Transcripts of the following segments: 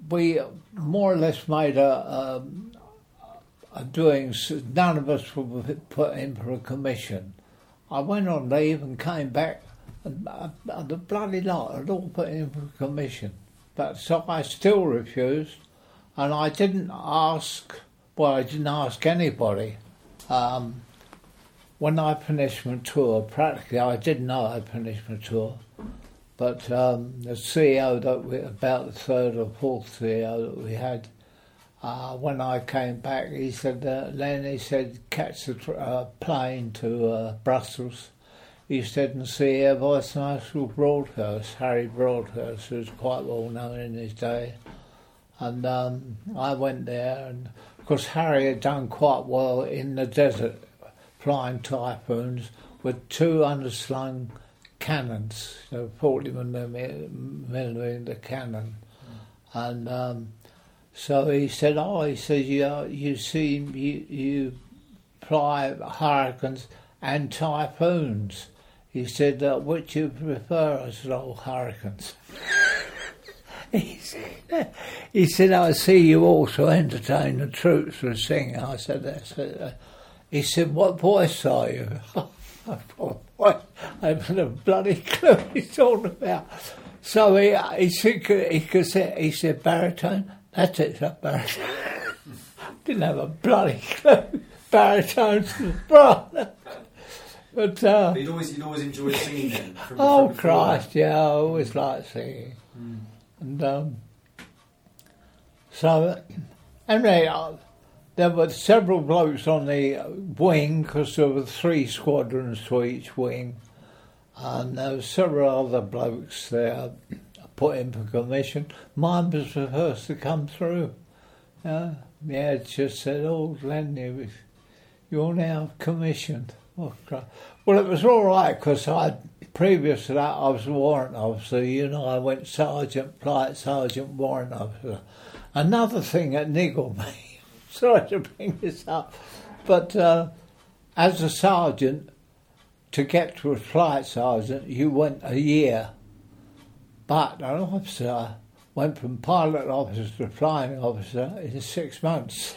we more or less made a doings. None of us were put in for a commission. I went on leave and came back, and the bloody lot had all put in for a commission. But so I still refused, and I didn't ask. Well, I didn't ask anybody. When I finished my tour, practically I didn't know I finished my tour, but the CEO about the third or fourth CEO that we had, when I came back, he said, Len, he said, catch the plane to Brussels. He said, and see Air Vice Marshal Broadhurst, Harry Broadhurst, who was quite well known in his day. And I went there, and of course Harry had done quite well in the desert, flying Typhoons with 2 underslung cannons, 40mm cannon. And so he said, you fly Hurricanes and Typhoons. He said, which you prefer? I said, Hurricanes. He said, I see you also entertain the troops with singing. I said, that's it. He said, what voice are you? I thought, what? I haven't a bloody clue what he's talking about. So he said, baritone? That's it, that baritone. Didn't have a bloody clue. Baritone's brother. But you'd always enjoyed singing then? From Christ, yeah, I always liked singing. And so, anyway, there were several blokes on the wing, because there were 3 squadrons to each wing, and there were several other blokes there put in for commission. Mine was the first to come through. The head just said, Glenn, you're now commissioned. Oh, Christ. Well, it was all right, because previous to that, I was a warrant officer. I went sergeant, flight sergeant, warrant officer. Another thing that niggled me, sorry to bring this up, but as a sergeant, to get to a flight sergeant, you went a year. But an officer went from pilot officer to flying officer in 6 months.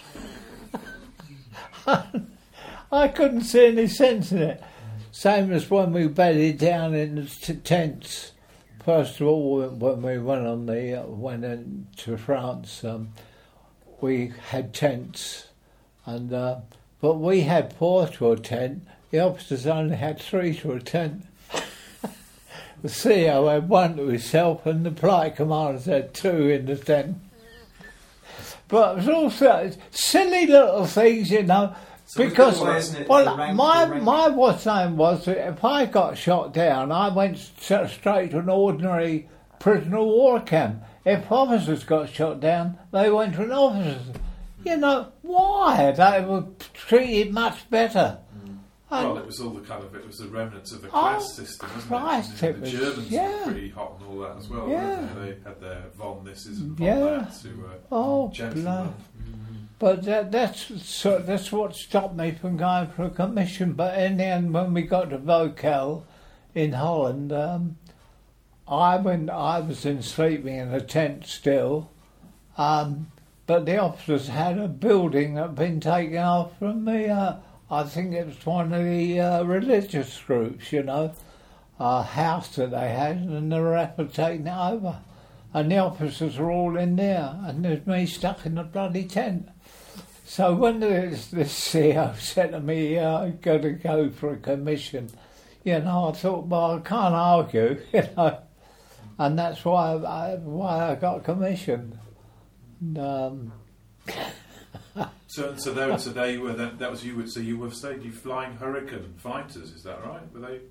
I couldn't see any sense in it. Same as when we bedded down in the tents. First of all, when we went into France, we had tents, and but we had 4 to a tent. The officers only had 3 to a tent. The CEO had 1 to himself, and the flight commanders had 2 in the tent. But it was also silly little things, So because my what's name was that if I got shot down, I went straight to an ordinary prisoner of war camp. If officers got shot down, they went to an officer's. Why? They were treated much better. Well, it was all it was the remnants of the class system, wasn't it? The Germans were pretty hot and all that as well, weren't they? They had their von Nisses and von Nats who were gentlemen. But that's what stopped me from going for a commission. But in the end, when we got to Vocal in Holland, I was sleeping in a tent still, but the officers had a building that had been taken off from me. I think it was one of the religious groups, a house that they had, and they were after taking it over. And the officers were all in there, and there's me stuck in the bloody tent. So when this CEO said to me, I've got to go for a commission, I thought, well, I can't argue, and that's why I got commissioned. So there you were. That was you. So you were flying Hurricane fighters. Is that right? Were they?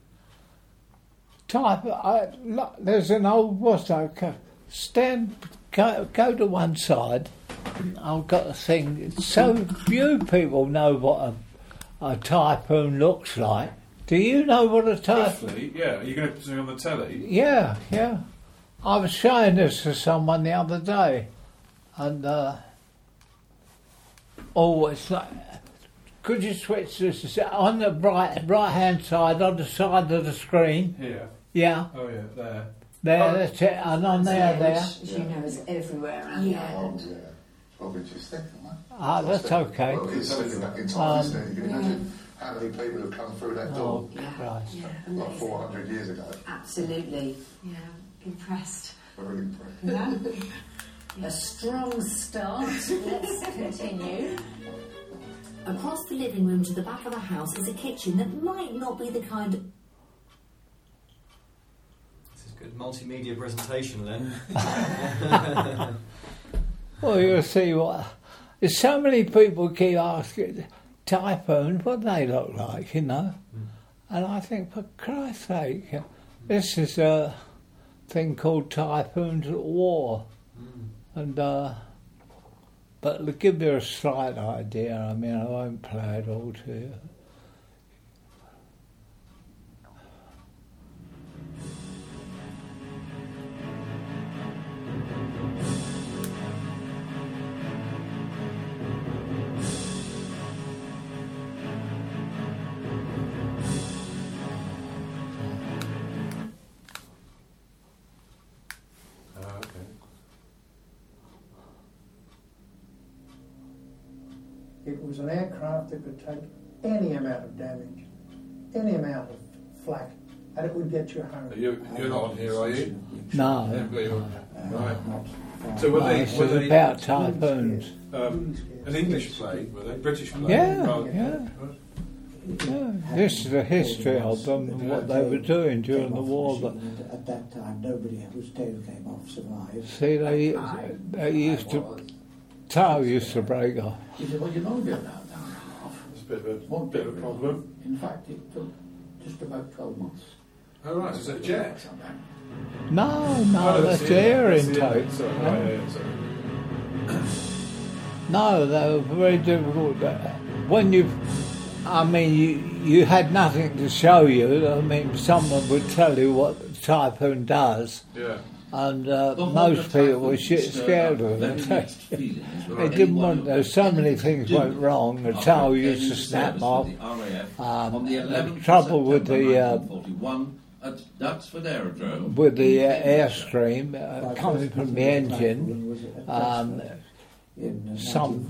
There's an old stand. Go to one side. I've got a thing. So few people know what a Typhoon looks like. Do you know what a Typhoon? Roughly, yeah. Are you going to put it on the telly? Yeah. I was showing this to someone the other day, and it's like. Could you switch this on the right hand side, on the side of the screen? Here. Yeah. Oh yeah, there. There, that's it, and on there. As you know, is everywhere around the island. Yeah. Probably just thick, isn't it? That's okay. Well, it's slipping back in time, isn't it? You can imagine how many people have come through that door. Christ. Like 400 years ago. Absolutely. Yeah, impressed. Very impressed. Yeah. A strong start. Let's continue. Across the living room to the back of the house is a kitchen that might not be the kind of... This is good multimedia presentation then. Well, you'll see what... There's so many people keep asking typhoons what they look like, you know. And I think, for Christ's sake, this is a thing called Typhoons at War. And... but to give you a slight idea, I mean, I won't play it all to you. It was an aircraft that could take any amount of damage, any amount of flak, and it would get you home. You're not on here, are you? No. Right. So were they about typhoons. An English play, were they? British play? Yeah. This is the history of them and what they were doing during the war. But at that time, nobody whose tail came off survived. See, they used to... Tail used to break off. He said, well, you know about that now. It's a bit of a problem. In fact, it took just about 12 months. Oh, right, so is that jet? No, that's the air intake. No, they were very difficult. When you had nothing to show you. I mean, someone would tell you what the typhoon does. Yeah. And most people were scared of it. They didn't want. There's so many things went wrong. The tail used to snap off. The trouble with the airstream coming from the engine, some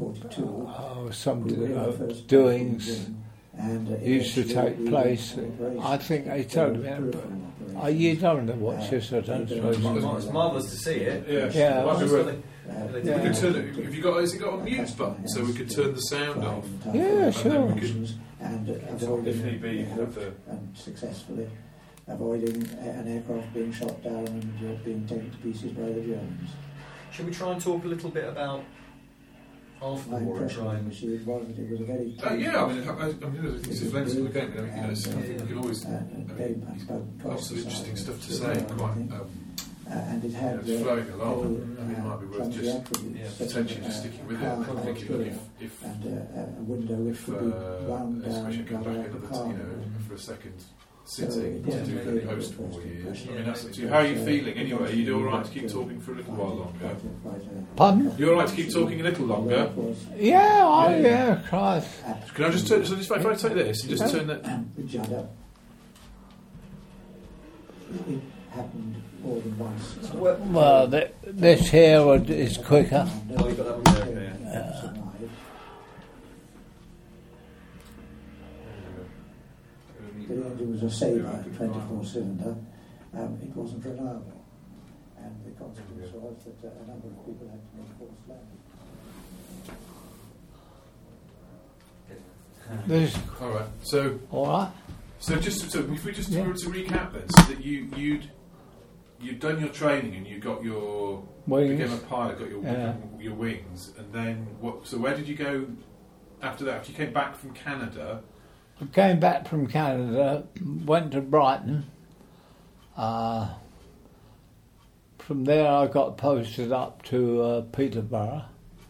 doings used to take place. I think they told me. You don't know what this, I don't suppose. It's marvellous to see it. Yeah. We could turn it. Have you got? Has it got a mute button so we could turn the sound off? Yeah, sure. And successfully avoiding an aircraft being shot down and being taken to pieces by the Germans. Should we try and talk a little bit about after the war and try and... It was a very... yeah, I mean, it's a lens of the game. I mean, I think we can always... lots of interesting stuff to say, quite... and it had it's flowing along. I mean, it might be worth just potentially just sticking with it. I'm thinking if a window which could be wound down, especially going back another, for a second sitting to do the post-war years. I mean, that's up to you. How are you feeling anyway? Are you all right to keep talking for a little while longer? Pardon? You're all right to keep talking a little longer? Yeah, Christ. Can I just turn? So if I take this and just turn that. It happened more than once. Well, this here is quicker. Oh, you got that one there, The engine was a Sabre 24-cylinder. It wasn't reliable, and the consequence was that a number of people had to make forced landing. All right. So. All right. So if we just were to recap then, so that you'd done your training and you got your wings. Became a pilot, got your wings, and then what? So where did you go after that? After you came back from Canada. I came back from Canada, went to Brighton. From there I got posted up to Peterborough.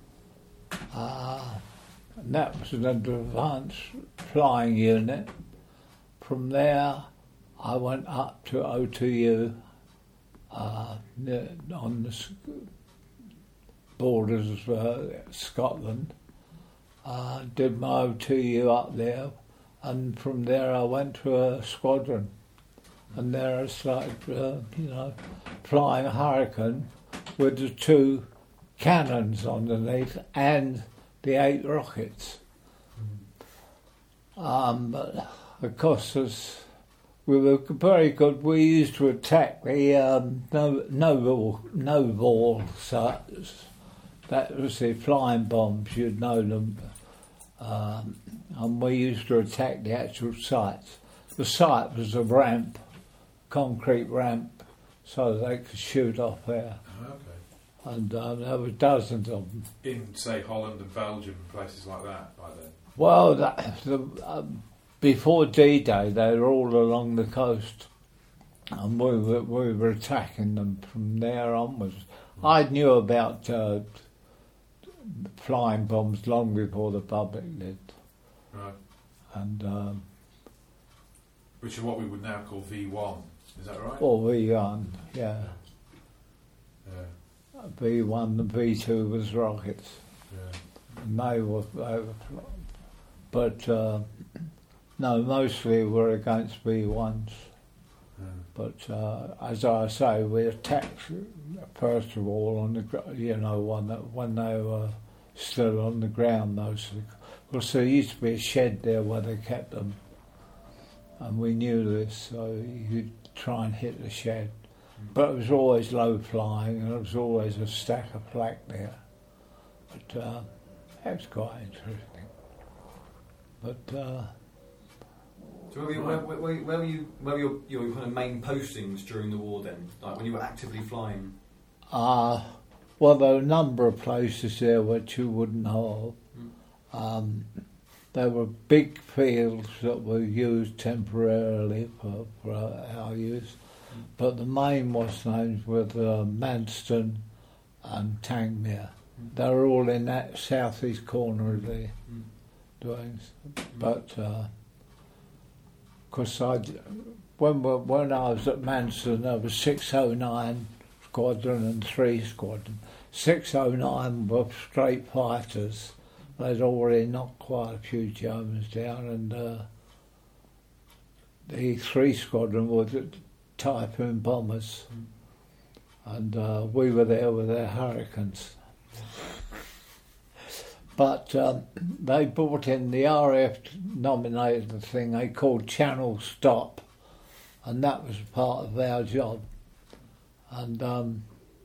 And that was an advanced flying unit. From there I went up to OTU on the borders of Scotland. Did my OTU up there. And from there I went to a squadron. and there it's like, flying Hurricane with the 2 cannons underneath and the 8 rockets. But of course, we were very good. We used to attack the no ball sites. That was the flying bombs, you'd know them. And we used to attack the actual sites. The site was a ramp, concrete ramp, so they could shoot off there. Okay. And there were dozens of them. In, say, Holland and Belgium and places like that by then? Well, before D-Day, they were all along the coast. And we were attacking them from there onwards. I knew about flying bombs long before the public did. Right. And which is what we would now call V1, is that right? Or V1, yeah. V1 and V2 was rockets. Yeah. And they were but no, mostly we're against V1s. Yeah. But as I say, we attacked first of all on the when they were still on the ground. Because there used to be a shed there where they kept them, and we knew this, so you'd try and hit the shed. But it was always low flying, and there was always a stack of flak there. But that was quite interesting. But so where were your kind of main postings during the war then? Like when you were actively flying? Well, there were a number of places there which you wouldn't know of. There were big fields that were used temporarily for our use, but the main names were Manston and Tangmere. They were all in that southeast corner of the doings. But of course, when I was at Manston, there was 609 Squadron and 3 Squadron. 609 were straight fighters. They'd already knocked quite a few Germans down, and the 3 Squadron were the Typhoon bombers, and we were there with their Hurricanes. But they brought in the RAF nominated the thing they called Channel Stop, and that was part of our job. And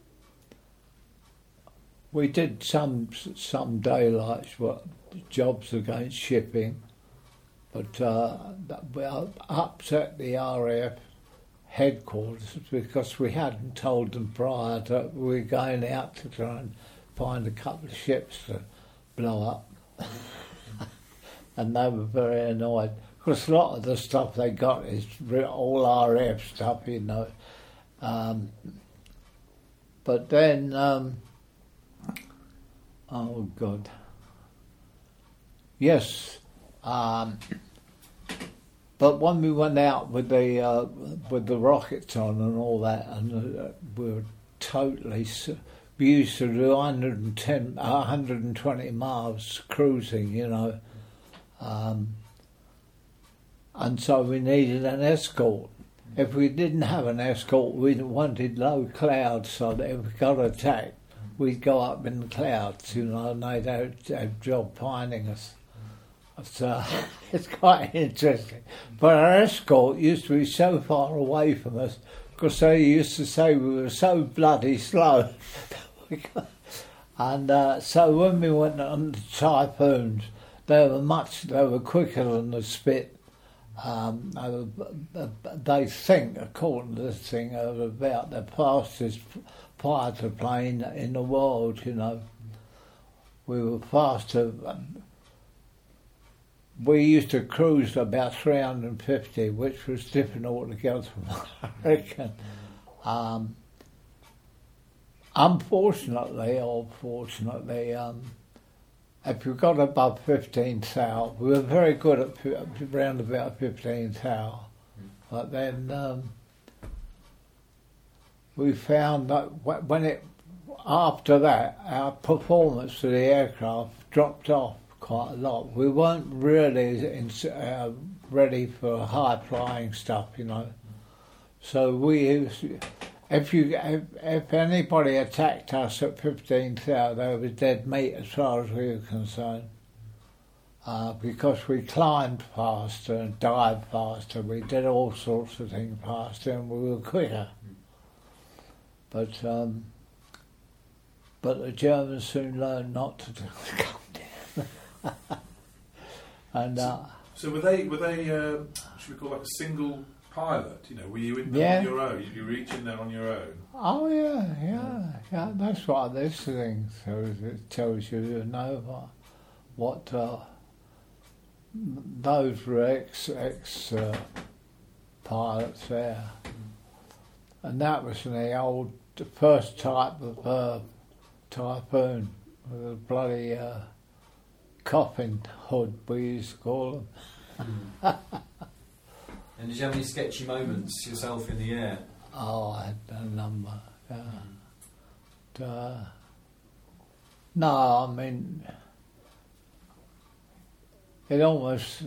we did some daylight jobs against shipping, but we upset the RAF headquarters because we hadn't told them prior that we were going out to try and find a couple of ships to blow up. And they were very annoyed because a lot of the stuff they got is all RAF stuff, you know. But then, oh God, yes. But when we went out with the rockets on and all that, and we were totally. We used to do 120 miles cruising, you know, and so we needed an escort. If we didn't have an escort, we wanted low clouds so that if we got attacked, we'd go up in the clouds, you know, and they'd have a job finding us. So it's quite interesting. But our escort used to be so far away from us because they used to say we were so bloody slow. And so when we went on the Typhoons, they were quicker than the Spit. They think, according to this thing, about the fastest fighter plane in the world, you know. We were faster. We used to cruise about 350, which was different altogether from American. Unfortunately, or fortunately, if you got above 15th hour, we were very good at around about 15th hour. But then we found that after that, our performance of the aircraft dropped off quite a lot. We weren't really ready for high flying stuff, you know. So we used, if anybody attacked us at 15,000, they were dead meat as far as we were concerned. Because we climbed faster and dived faster, we did all sorts of things faster, and we were quicker. But the Germans soon learned not to come down. And so were they? Should we call that a single pilot? You know, were you in yeah. on your own? You reach in there on your own? Oh yeah. That's what this thing shows. It tells you know what those were ex pilots there, and that was the first type of Typhoon with a bloody coffin hood, we used to call them. And did you have any sketchy moments yourself in the air? Oh, I had a number. No, I mean, it almost.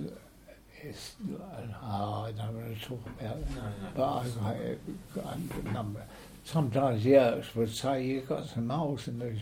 I don't want to talk about it. No. But I a number. Sometimes the Yerks would say, "You've got some moles in these,"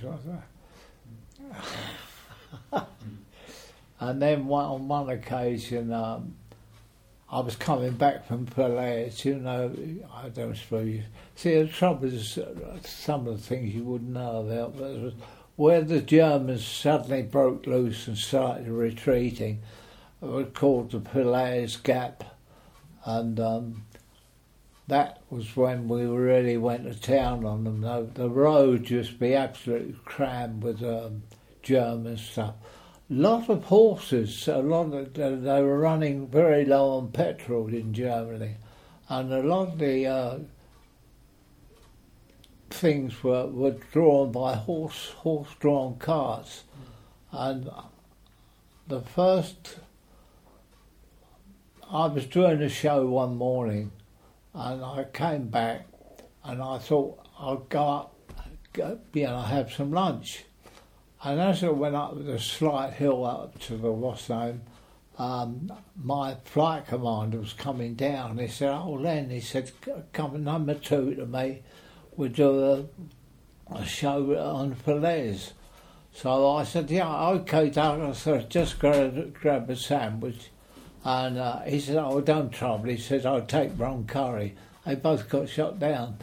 and then on one occasion, I was coming back from Falaise. You know, I don't suppose you see. The trouble is, some of the things you wouldn't know about, but where the Germans suddenly broke loose and started retreating, it was called the Falaise Gap, and that was when we really went to town on them. The road just be absolutely crammed with German stuff. A lot of horses. They were running very low on petrol in Germany, and a lot of the things were drawn by horse-drawn carts. And the first, I was doing a show one morning. And I came back, and I thought I'd go up, have some lunch. And as I went up the slight hill up to the what's name, my flight commander was coming down. He said, "Oh, Len," he said, "come number 2 to me. We'll do a show on Falaise." So I said, "Yeah, okay, Doug." I said, "Just grab a sandwich." And he said, "Oh, don't trouble." He said, "I'll take Ron Curry." They both got shot down.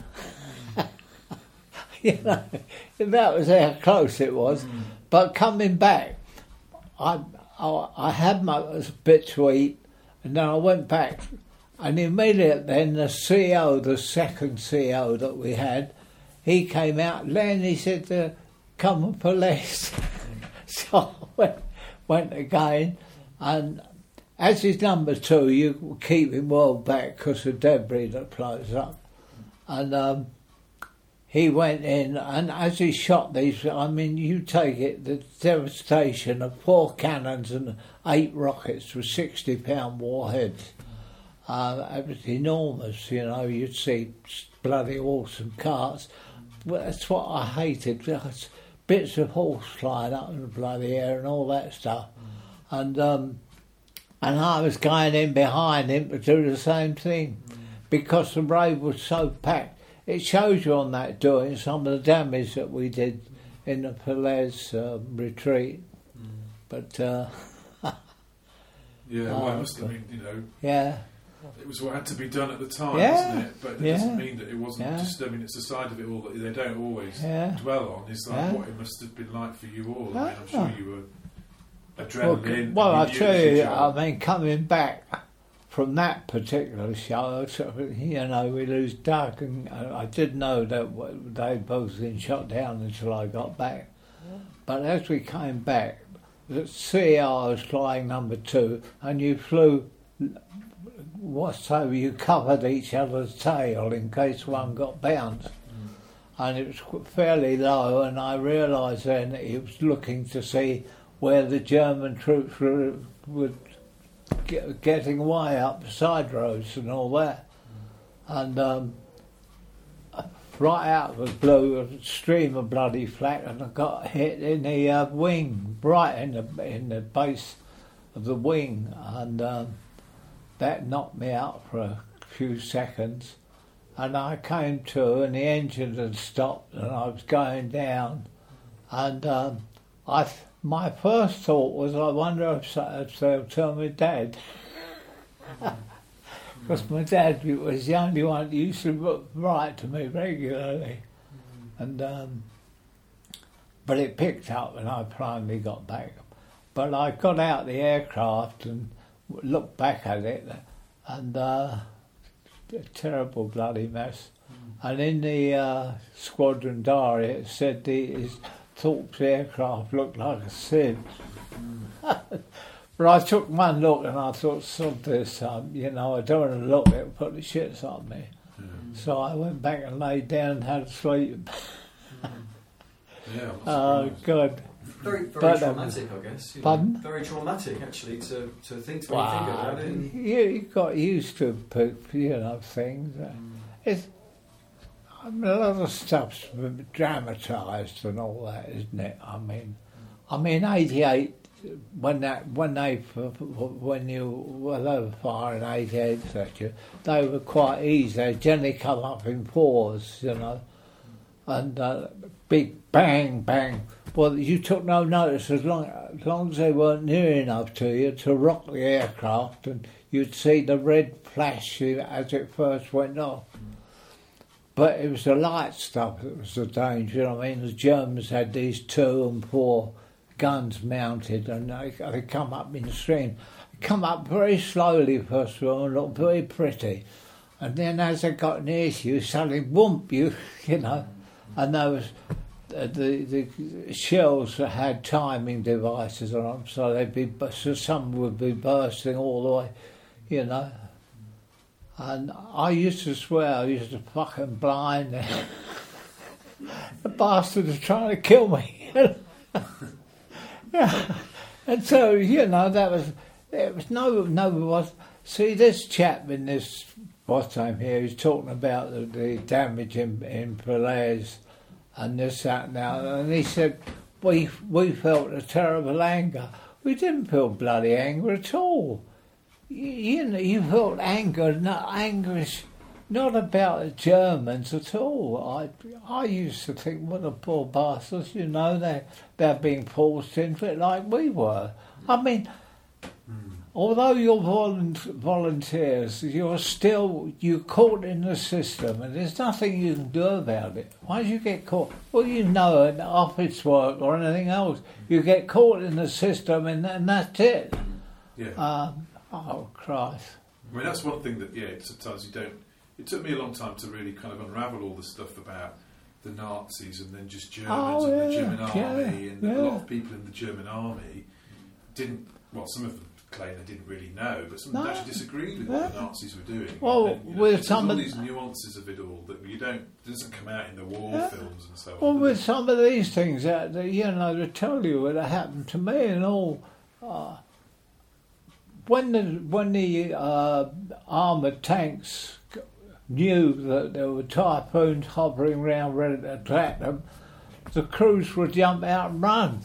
You know, that was how close it was. But coming back, I had my bit to eat, and then I went back, and immediately then the CO, the second CO that we had, he came out. Len, he said, "Come and police." So I went again, and as he's number 2, you keep him well back because of debris that floats up. And he went in, and as he shot these, I mean, you take it, the devastation of 4 cannons and 8 rockets with 60-pound warheads. It was enormous, you know, you'd see bloody awesome carts. Well, that's what I hated, bits of horse flying up in the bloody air and all that stuff. And I was going in behind him to do the same thing because the road was so packed. It shows you on that doing some of the damage that we did in the Falaise retreat. But yeah, well, it must have been, you know. Yeah. It was what had to be done at the time, yeah. isn't it? But it doesn't mean that it wasn't just. I mean, it's the side of it all that they don't always dwell on. It's like what it must have been like for you all. I mean, I'm sure you were. Adrenaline. Well, I tell you, I mean, coming back from that particular show, you know, we lose Doug, and I didn't know that they'd both been shot down until I got back. Yeah. But as we came back, the CR was flying number 2, and you flew. So you covered each other's tail in case one got bounced. And it was fairly low, and I realised then that he was looking to see where the German troops were getting away up the side roads and all that. And right out of the blue, a stream of bloody flak, and I got hit in the wing, right in the base of the wing, and that knocked me out for a few seconds. and I came to, and the engine had stopped, and I was going down, and my first thought was, I wonder if they'll tell my dad. Because my dad was the only one that used to write to me regularly. And but it picked up when I finally got back. But I got out the aircraft and looked back at it, and a terrible bloody mess. And in the squadron diary it said his Thorpe's aircraft looked like a sieve. But I took one look and I thought, sod this, I don't want to look, it'll put the shits on me. So I went back and laid down and had a sleep. Oh, God. Very traumatic, I guess. Pardon? Very traumatic, actually, to think to think about it. You got used to, things. A lot of stuff's dramatised and all that, isn't it? I mean, 88. When you were over firing 88, etc., they were quite easy. They generally come up in fours, and big bang, bang. Well, you took no notice as long as they weren't near enough to you to rock the aircraft, and you'd see the red flash as it first went off. But it was the light stuff that was the danger. I mean, the Germans had these 2 and 4 guns mounted, and they come up in the stream. They come up very slowly first of all and look very pretty, and then as they got near to you, suddenly whoomp, and there was the shells that had timing devices on them, so some would be bursting all the way, And I used to swear I used to fucking blind them. The bastard was trying to kill me. Yeah, and so it was no. See, this chap in this time here, he's talking about the damage in Falaise and this, that, now, and he said we felt a terrible anger. We didn't feel bloody anger at all. You felt anger. No, anger is not about the Germans at all. I used to think, what the poor bastards, they're being forced into it like we were. I mean, although you're volunteers, you're caught in the system, and there's nothing you can do about it. Once you get caught, in office work or anything else, you get caught in the system, and that's it. Yeah. Oh, Christ. I mean, that's one thing that, sometimes you don't. It took me a long time to really kind of unravel all the stuff about the Nazis and then just Germans and the German army, and a lot of people in the German army didn't. Well, some of them claim they didn't really know, but some of them actually disagreed with what the Nazis were doing. Well, with some of these nuances of it all that doesn't come out in the war films and so on. Well, with some of these things, they tell you what happened to me and all. When the armoured tanks knew that there were typhoons hovering around ready to attack them, the crews would jump out and run.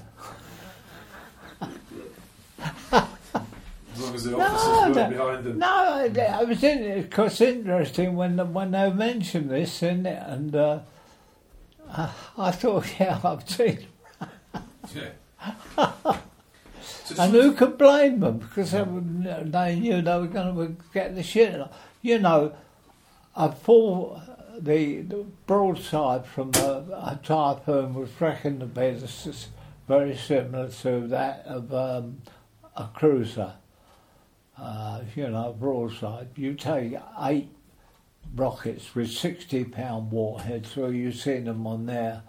As long as the officers weren't behind them. No, it was interesting when they mentioned this, and I thought, I've seen and who could blame them? Because they knew they were going to get the shit. The broadside from a typhoon was reckoned to be very similar to that of a cruiser. Broadside. You take 8 rockets with 60-pound warheads, so you've seen them on there.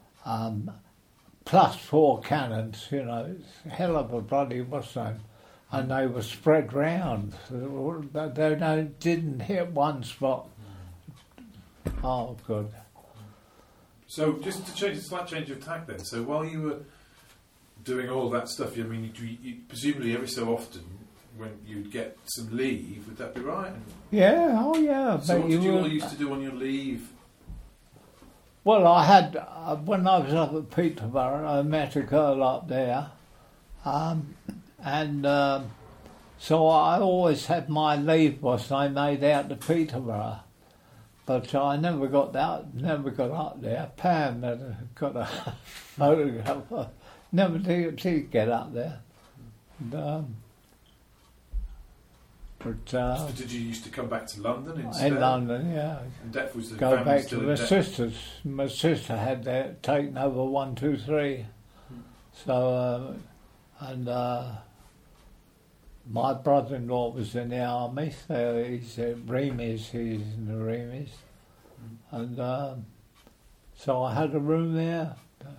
Plus 4 cannons, it's a hell of a bloody name. And they were spread round. They didn't hit one spot. Oh, good. So, just to change a slight change of tack then. So, while you were doing all that stuff, you presumably every so often, when you'd get some leave, would that be right? Yeah, oh yeah. So, what did you all used to do on your leave? Well, I had, when I was up at Peterborough, I met a girl up there, so I always had my leave was I made out to Peterborough. but I never got up there. Pam had got a photograph. I never did get up there. And, so did you used to come back to London instead? In London, yeah. And Deptford was the Go family back to still my in Deptford? sisters. My sister had taken over 1, 2, 3. So, my brother-in-law was in the army. So he's at Remies. He's in the Remies, and so I had a room there,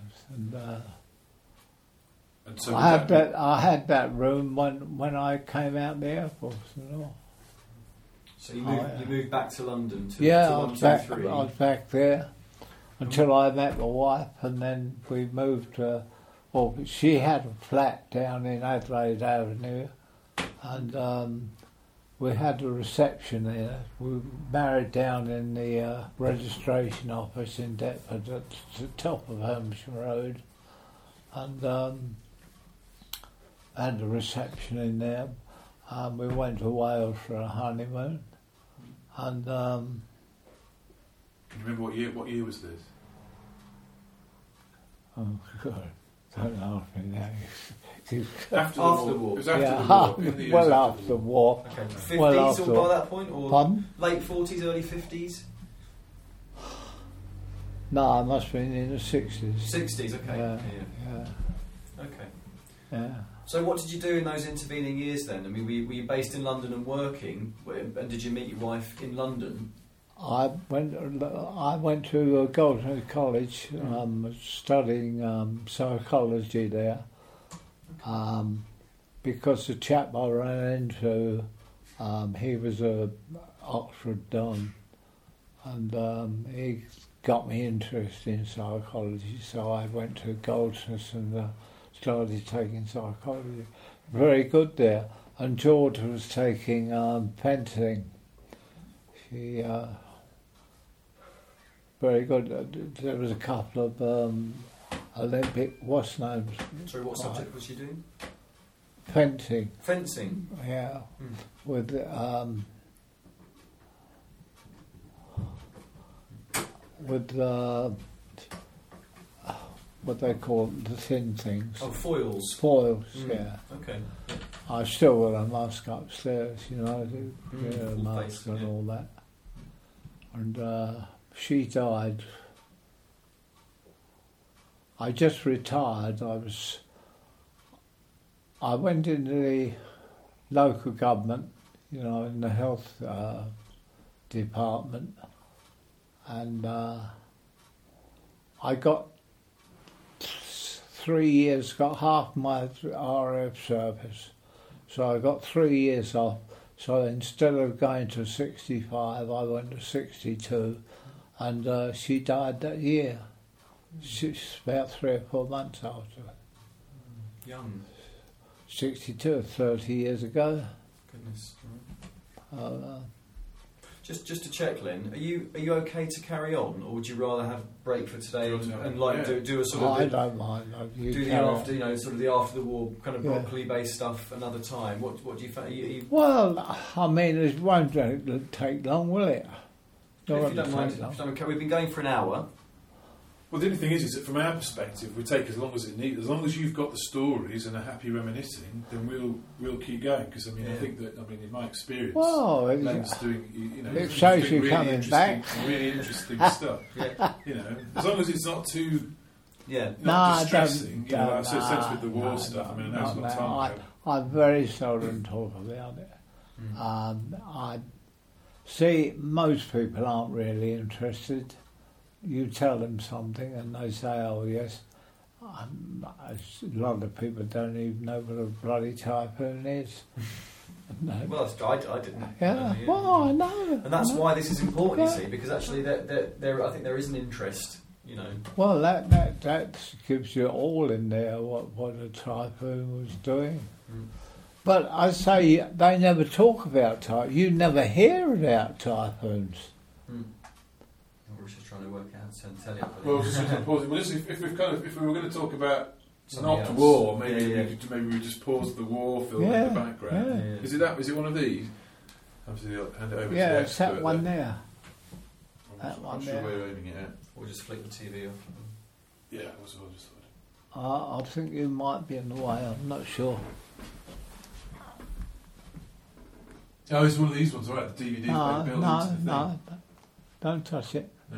and so I had that room when I came out the Air Force and all. So you moved back to London to, yeah, to I 1, 2, 3. was back there until I met my wife, and then we moved to. Well, she had a flat down in Adelaide Avenue, and we had a reception there. We were married down in the registration office in Deptford at the top of Hampshire Road, and had a reception in there. We went to Wales for a honeymoon, and Can you remember what year was this? oh God, don't ask me now. After the war. It was after Yeah, the war. In the years well after the war. Okay. 50s Well, or after- by that point? Or Pardon? late 40s, early 50s? No, I must have been in the 60s. 60s, okay. Yeah. Okay. Yeah. So what did you do in those intervening years then? I mean, were you based in London and working? And did you meet your wife in London? I went to Goldsmith College, studying psychology there, because the chap I ran into, he was a Oxford Don, and he got me interested in psychology. So I went to Goldsmiths and started taking psychology. Very good there. And George was taking fencing. She very good. There was a couple of Olympic, what's names? Sorry, what subject was she doing? Fencing. Fencing? Yeah. Mm. With what they call the thin things. Oh, foils. Foils, Mm. yeah. Okay. I still got a mask upstairs, you know, a Full mask face, and yeah. all that. And she died. I just retired. I went into the local government, you know, in the health department, and I got 3 years, got half my RAF service, so I got 3 years off. So instead of going to 65, I went to 62, and she died that year. She's about 3 or 4 months after. Young. 62, 30 years ago. Goodness. Uh, Just to check, Lynn, are you okay to carry on, or would you rather have a break for today and do a sort of I don't mind. do the after, you know, sort of the after the war kind of broccoli based stuff another time? What do you fancy? Well, I mean, it won't take long, will it? If you don't mind, we've been going for an hour. Well, the only thing is that from our perspective, we take as long as it needs. As long as you've got the stories and are happy reminiscing, then we'll keep going. Because I mean, I think that in my experience, Len's doing it shows you really coming back. Really interesting stuff. Yeah. You know, as long as it's not too not distressing. You know, so sense with the war stuff. I mean, that's what time. I very seldom talk about it. I see most people aren't really interested. You tell them something and they say, oh yes. A lot of people don't even know what a bloody typhoon is. No. Well, I didn't. Yeah. Well, I know. And that's why this is important, you see, because actually there I think there is an interest, you know. Well, that gives you all in there what a typhoon was doing. Mm. But I say they never talk about typhoons. You never hear about typhoons. Mm. We're just trying to work out and tell you. Well, if we were going to talk about Something not else. war, maybe we just pause the war film in the background. Yeah. Is it one of these? Obviously, I'll hand it over to the Yeah, it's that expert one there. there. That one I'm sure there. where you're aiming it at. Or just flick the TV off. Yeah, that's what I just thought. I think you might be in the way, I'm not sure. Oh, it's one of these ones, right? The DVD's been built into the thing. No, don't touch it. No.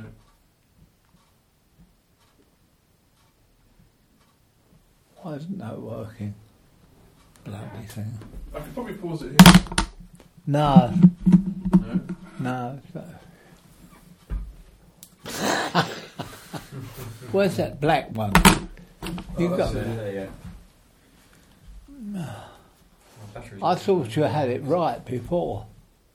Why isn't that working? Bloody thing. I could probably pause it here. No. No? No. Where's that black one? You got it. Yeah. I thought you had it right before.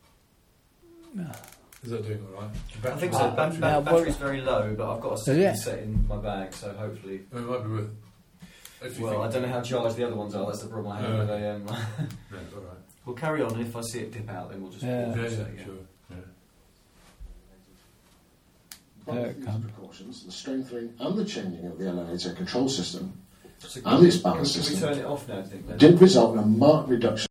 Is that doing all right? I think so. Battery's very low, but I've got a setting set in my bag, so hopefully. It might be worth. Well, I don't know how charged the other ones are. That's the problem I have with AM. No, it's all right. We'll carry on, and if I see it dip out, then we'll just. Yeah. Sure. One of these precautions, the strengthening and the changing of the elevator control system So and its balance can we system turn it off now, do you think? didn't result in a marked reduction